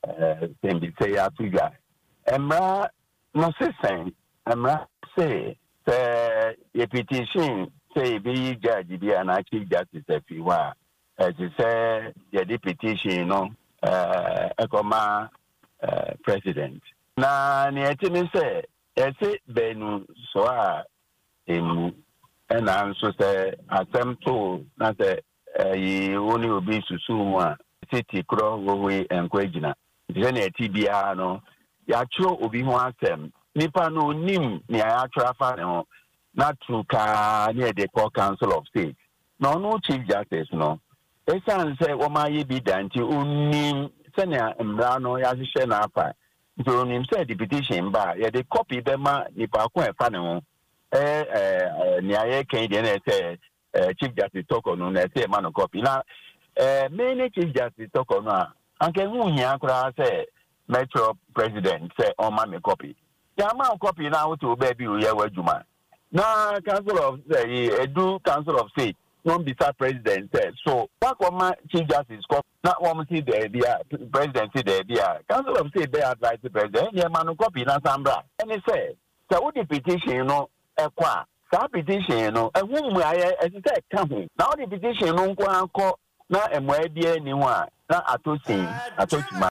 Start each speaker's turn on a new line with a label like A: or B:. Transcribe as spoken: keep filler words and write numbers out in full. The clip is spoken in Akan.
A: eh tembi say atuga emra no se sen emra say the petition say be judge be an chief justice if you are as you say the petition no uh ekoma uh president na ne etimi say ese benu so a emu and also say attempt to na say eh oni obi susu mu a city kro we enkwagina je na tibia no ya tro obi ho asem nipa no nim ni ya tro afa ne ho na truka near the core council of state no no chief justice no esan say o ma ye bi danti onim senia mra no ya hye na afa so onim say the petition ba ye the copy be ma nipa ko efa ne ho eh eh ni aye kan de na say chief justice talk no na say ma no copy na eh many chief justice talk no anke hu hia kura say metro president say on ma me copy ya ma copy na wo to be bi o ye wadwuma na council of say edu council of state non be sa president say so what come chief justice copy na one see there be president see there be council of state be advise the president ya ma no copy na sambra and he say so what the petition no ekwa sa petition no ehun mu aye say ka ho na what the petition no nko anko na emo abia ni ho a na atosin atotuma